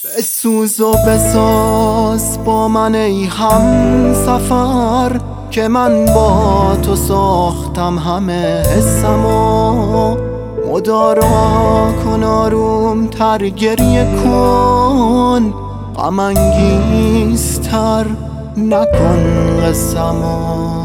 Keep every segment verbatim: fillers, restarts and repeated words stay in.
بسوز و بساز با من ای هم سفر، که من با تو ساختم همه حسمو. مدارا کن آروم تر، گریه کن غم انگیزتر نکن قصه‌مو.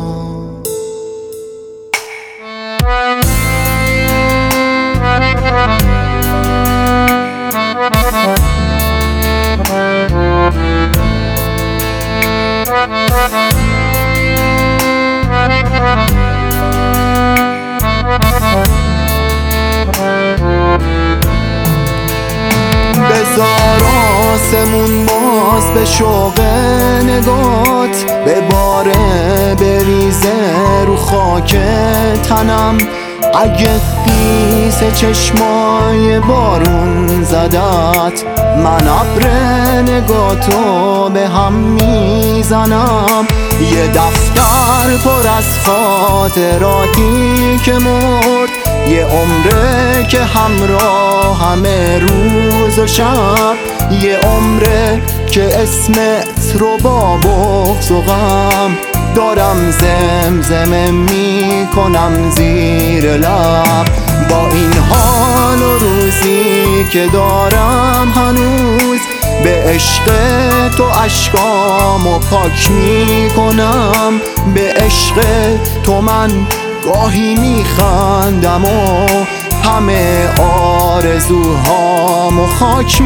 بذار آسمون باز به شوق نگات بباره، بریزه رو خاک تنم. اگه خیس چشمای بارون زدت، من ابر نگاتو به هم میزنم. یه دفتر پر از خاطراتی که مرد، یه عمره که همراه همه روز و شب. یه عمره که اسمت رو با بغض و غم دارم زمزمه میکنم زیر لب. با این حال و روزی که دارم هنوز، به عشق تو اشکامو پاک میکنم. به عشق تو من گاهی میخندم و همه آرزوهامو خاک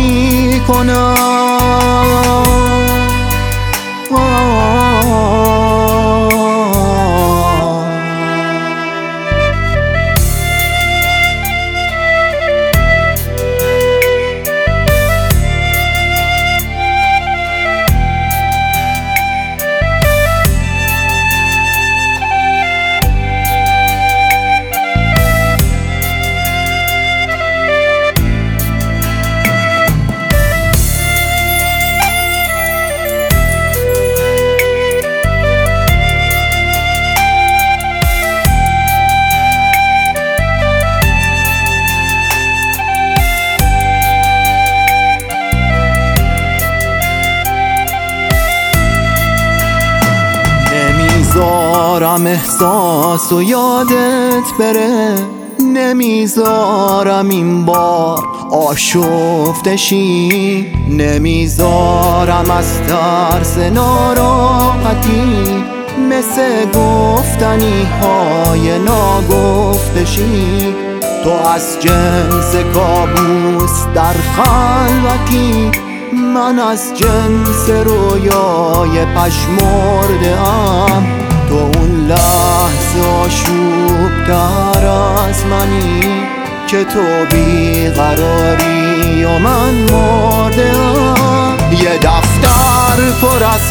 میکنم. نمیذارم احساس و یادت بره، نمیذارم این بار آشفته شی. نمیذارم از ترس ناراحتی مثل گفتنی های ناگفته شی. تو از جنس کابوس در خلوتی، من از جنس رویای پژمرده ام. تو اون لحظه آشوب تر از منی که تو بیقراری و من مرده ام. یه دفتر پر از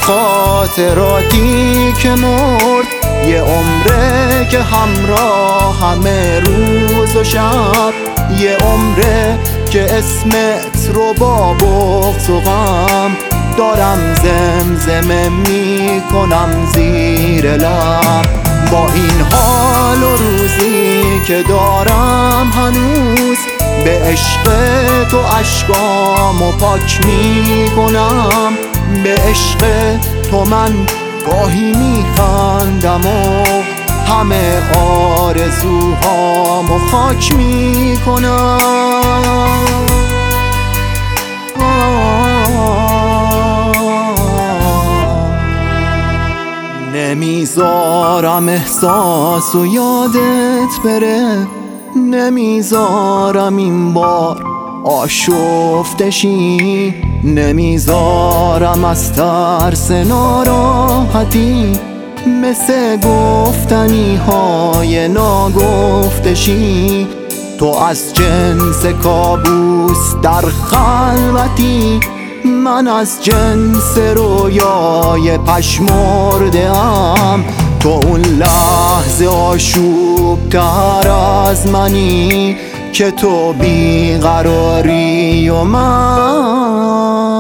خاطراتی که مرد، یه عمره که همراه همه روز و شب. یه عمره که اسمت رو با بغض و غم دارم زمزمه میکنم زیر لب. با این حال و روزی که دارم هنوز، به عشق تو اشکامو پاک میکنم. به عشق تو من گاهی میخندم و همه آرزوهامو خاک میکنم. نمیذارم احساس و یادت بره، نمیذارم این بار آشفته شی. نمیذارم از ترس ناراحتی مثل گفتنی های ناگفته شی. تو از جنس کابوس در خلوتی، من از جنس رویای پژمرده ام. تو اون لحظه آشوب تر از منی که تو بیقراری و من